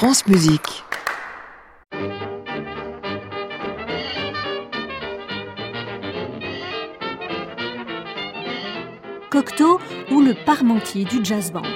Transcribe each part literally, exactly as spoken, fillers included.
France Musique. Cocteau ou le parmentier du jazz band.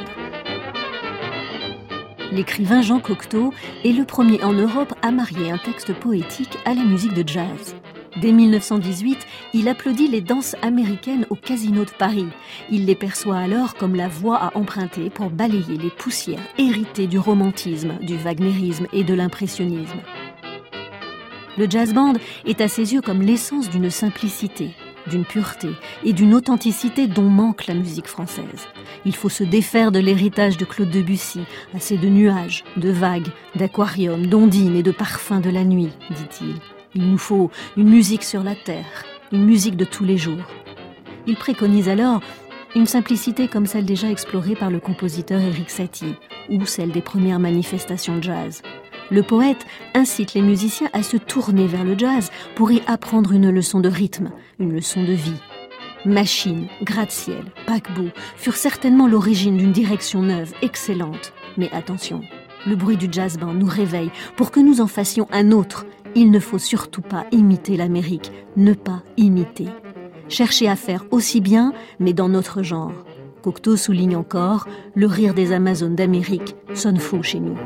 L'écrivain Jean Cocteau est le premier en Europe à marier un texte poétique à la musique de jazz. Dès mille neuf cent dix-huit, il applaudit les danses américaines au Casino de Paris. Il les perçoit alors comme la voie à emprunter pour balayer les poussières héritées du romantisme, du wagnérisme et de l'impressionnisme. Le jazz band est à ses yeux comme l'essence d'une simplicité, d'une pureté et d'une authenticité dont manque la musique française. Il faut se défaire de l'héritage de Claude Debussy, assez de nuages, de vagues, d'aquariums, d'ondines et de parfums de la nuit, dit-il. Il nous faut une musique sur la terre, une musique de tous les jours. Il préconise alors une simplicité comme celle déjà explorée par le compositeur Erik Satie, ou celle des premières manifestations jazz. Le poète incite les musiciens à se tourner vers le jazz pour y apprendre une leçon de rythme, une leçon de vie. Machine, gratte-ciel, paquebot furent certainement l'origine d'une direction neuve, excellente. Mais attention, le bruit du jazz band nous réveille pour que nous en fassions un autre. Il ne faut surtout pas imiter l'Amérique, ne pas imiter. Chercher à faire aussi bien, mais dans notre genre. Cocteau souligne encore, le rire des Amazones d'Amérique sonne faux chez nous.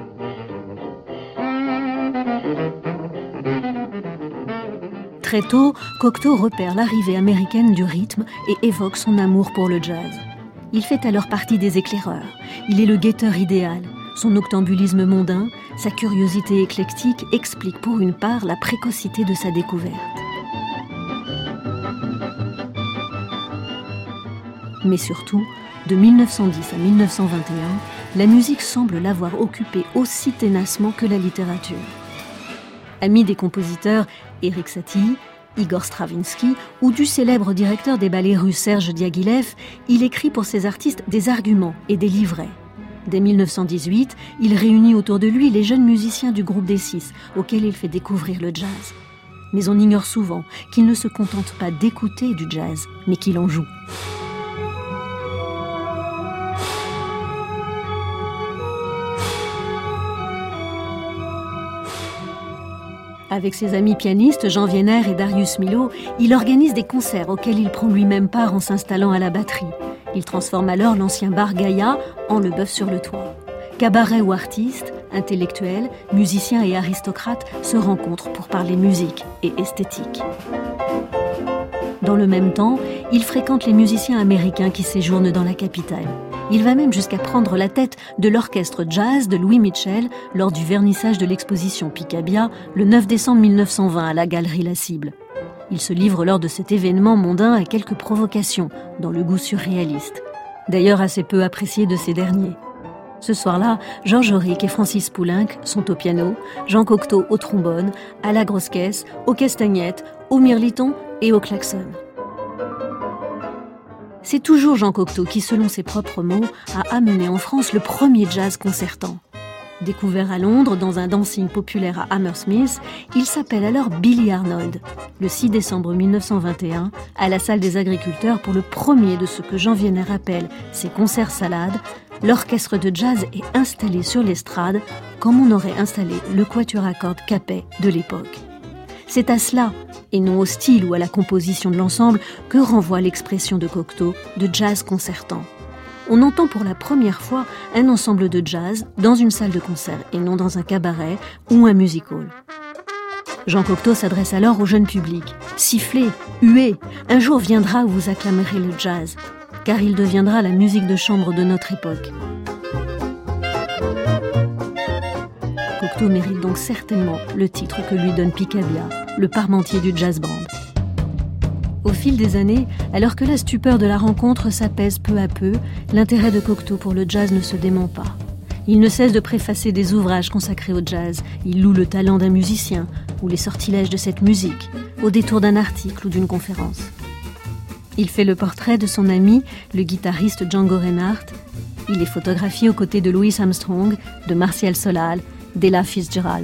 Très tôt, Cocteau repère l'arrivée américaine du rythme et évoque son amour pour le jazz. Il fait alors partie des éclaireurs. Il est le guetteur idéal. Son octambulisme mondain, sa curiosité éclectique expliquent pour une part la précocité de sa découverte. Mais surtout, de mille neuf cent dix à mille neuf cent vingt et un, la musique semble l'avoir occupé aussi ténacement que la littérature. Ami des compositeurs Erik Satie, Igor Stravinsky ou du célèbre directeur des ballets russes Serge Diaghilev, il écrit pour ses artistes des arguments et des livrets. Dès mille neuf cent dix-huit, il réunit autour de lui les jeunes musiciens du groupe des Six, auxquels il fait découvrir le jazz. Mais on ignore souvent qu'il ne se contente pas d'écouter du jazz, mais qu'il en joue. Avec ses amis pianistes Jean Wiener et Darius Milhaud, il organise des concerts auxquels il prend lui-même part en s'installant à la batterie. Il transforme alors l'ancien bar Gaïa en le bœuf sur le toit. Cabaret ou artistes, intellectuels, musiciens et aristocrates se rencontrent pour parler musique et esthétique. Dans le même temps, il fréquente les musiciens américains qui séjournent dans la capitale. Il va même jusqu'à prendre la tête de l'orchestre jazz de Louis Mitchell lors du vernissage de l'exposition Picabia le neuf décembre mille neuf cent vingt à la Galerie La Cible. Il se livre lors de cet événement mondain à quelques provocations, dans le goût surréaliste. D'ailleurs assez peu apprécié de ces derniers. Ce soir-là, Georges Auric et Francis Poulenc sont au piano, Jean Cocteau au trombone, à la grosse caisse, aux castagnettes, au mirliton et au klaxon. C'est toujours Jean Cocteau qui, selon ses propres mots, a amené en France le premier jazz concertant. Découvert à Londres dans un dancing populaire à Hammersmith, il s'appelle alors Billy Arnold. Le six décembre mille neuf cent vingt et un, à la salle des agriculteurs pour le premier de ce que Jean Wiener appelle ses concerts salades, l'orchestre de jazz est installé sur l'estrade comme on aurait installé le quatuor à cordes Capet de l'époque. C'est à cela, et non au style ou à la composition de l'ensemble, que renvoie l'expression de Cocteau de jazz concertant. On entend pour la première fois un ensemble de jazz dans une salle de concert et non dans un cabaret ou un music hall. Jean Cocteau s'adresse alors au jeune public. Sifflez, huez, un jour viendra où vous acclamerez le jazz, car il deviendra la musique de chambre de notre époque. Cocteau mérite donc certainement le titre que lui donne Picabia, le parmentier du jazz band. Au fil des années, alors que la stupeur de la rencontre s'apaise peu à peu, l'intérêt de Cocteau pour le jazz ne se dément pas. Il ne cesse de préfacer des ouvrages consacrés au jazz. Il loue le talent d'un musicien ou les sortilèges de cette musique, au détour d'un article ou d'une conférence. Il fait le portrait de son ami, le guitariste Django Reinhardt. Il est photographié aux côtés de Louis Armstrong, de Martial Solal, d'Ella Fitzgerald.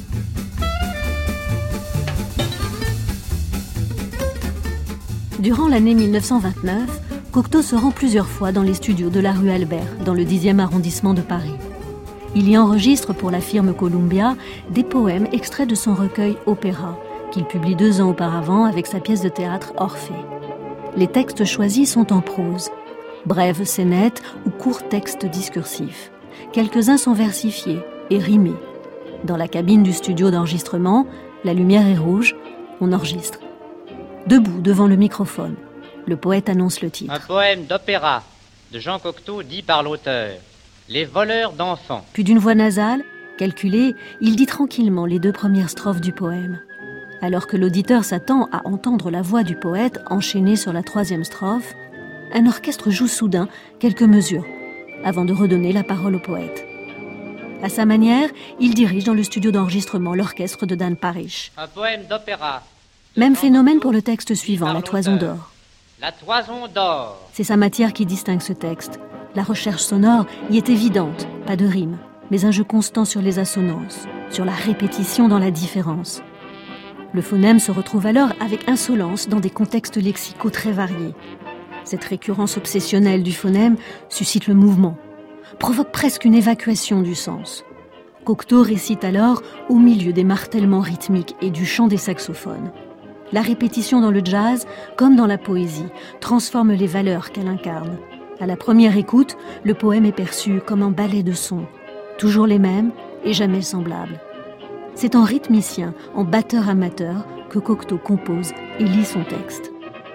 Durant l'année mille neuf cent vingt-neuf, Cocteau se rend plusieurs fois dans les studios de la rue Albert, dans le dixième arrondissement de Paris. Il y enregistre pour la firme Columbia des poèmes extraits de son recueil Opéra, qu'il publie deux ans auparavant avec sa pièce de théâtre Orphée. Les textes choisis sont en prose, brèves scénettes ou courts textes discursifs. Quelques-uns sont versifiés et rimés. Dans la cabine du studio d'enregistrement, la lumière est rouge, on enregistre. Debout devant le microphone, le poète annonce le titre. Un poème d'opéra de Jean Cocteau dit par l'auteur. Les voleurs d'enfants. Puis d'une voix nasale, calculée, il dit tranquillement les deux premières strophes du poème. Alors que l'auditeur s'attend à entendre la voix du poète enchaînée sur la troisième strophe, un orchestre joue soudain quelques mesures avant de redonner la parole au poète. À sa manière, il dirige dans le studio d'enregistrement l'orchestre de Dan Parrish. Un poème d'opéra. Même phénomène pour le texte suivant, La Toison d'or. La Toison d'or. C'est sa matière qui distingue ce texte. La recherche sonore y est évidente, pas de rime, mais un jeu constant sur les assonances, sur la répétition dans la différence. Le phonème se retrouve alors avec insolence dans des contextes lexicaux très variés. Cette récurrence obsessionnelle du phonème suscite le mouvement, provoque presque une évacuation du sens. Cocteau récite alors au milieu des martèlements rythmiques et du chant des saxophones. La répétition dans le jazz, comme dans la poésie, transforme les valeurs qu'elle incarne. À la première écoute, le poème est perçu comme un ballet de sons, toujours les mêmes et jamais semblables. C'est en rythmicien, en batteur amateur, que Cocteau compose et lit son texte.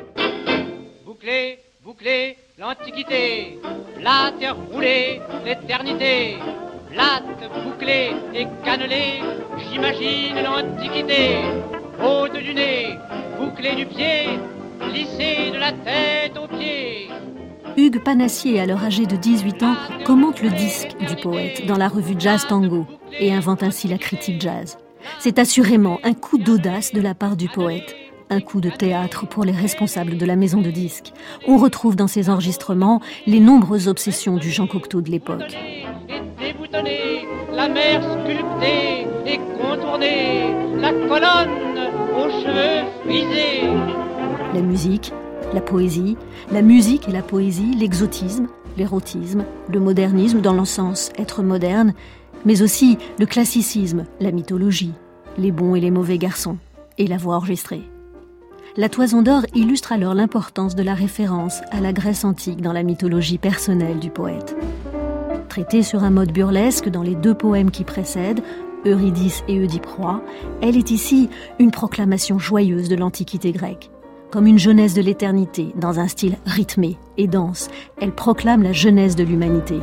Boucler, boucler l'Antiquité, plate et roulée l'éternité, plate, bouclée et cannelée, j'imagine l'Antiquité, haute du nez, bouclée du pied, lissée de la tête aux pieds. Hugues Panassier, alors âgé de dix-huit ans, commente le disque du poète dans la revue Jazz Tango et invente ainsi la critique jazz. C'est assurément un coup d'audace de la part du poète, un coup de théâtre pour les responsables de la maison de disques. On retrouve dans ses enregistrements les nombreuses obsessions du Jean Cocteau de l'époque. Et déboutonner, la mer sculptée et contournée, la colonne aux cheveux frisés. La musique, la poésie, la musique et la poésie, l'exotisme, l'érotisme, le modernisme dans le sens être moderne, mais aussi le classicisme, la mythologie, les bons et les mauvais garçons, et la voix enregistrée. La Toison d'or illustre alors l'importance de la référence à la Grèce antique dans la mythologie personnelle du poète. Traitée sur un mode burlesque dans les deux poèmes qui précèdent, Eurydice et Oedipe-Roi, elle est ici une proclamation joyeuse de l'Antiquité grecque. Comme une jeunesse de l'éternité, dans un style rythmé et dense, elle proclame la jeunesse de l'humanité.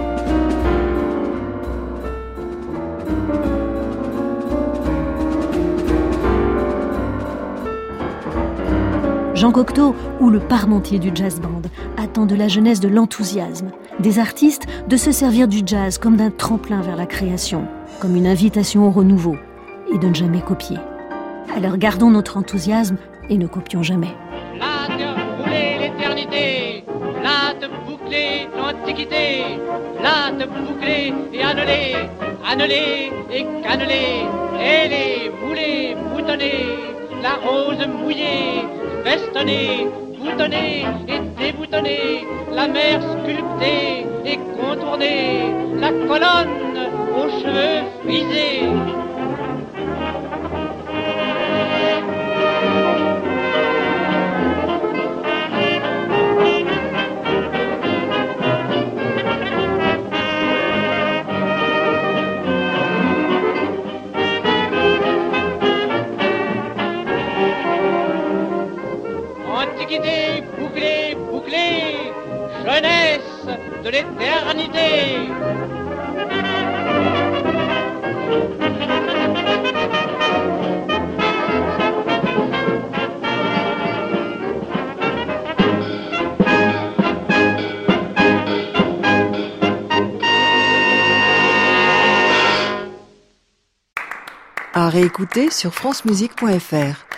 Jean Cocteau, ou le parmentier du jazz band, attend de la jeunesse de l'enthousiasme, des artistes de se servir du jazz comme d'un tremplin vers la création, comme une invitation au renouveau, et de ne jamais copier. Alors gardons notre enthousiasme et ne copions jamais. Plate, roulée l'éternité, plate, bouclée l'Antiquité, plate, bouclée et annelée, annelée et cannelée, ailée, moulée, boutonnée, la rose mouillée, festonnée, boutonnée et déboutonnée, la mer sculptée et contournée, la colonne aux cheveux frisés. Antiquité, bouclée, bouclée, jeunesse de l'éternité. À réécouter sur francemusique point f r.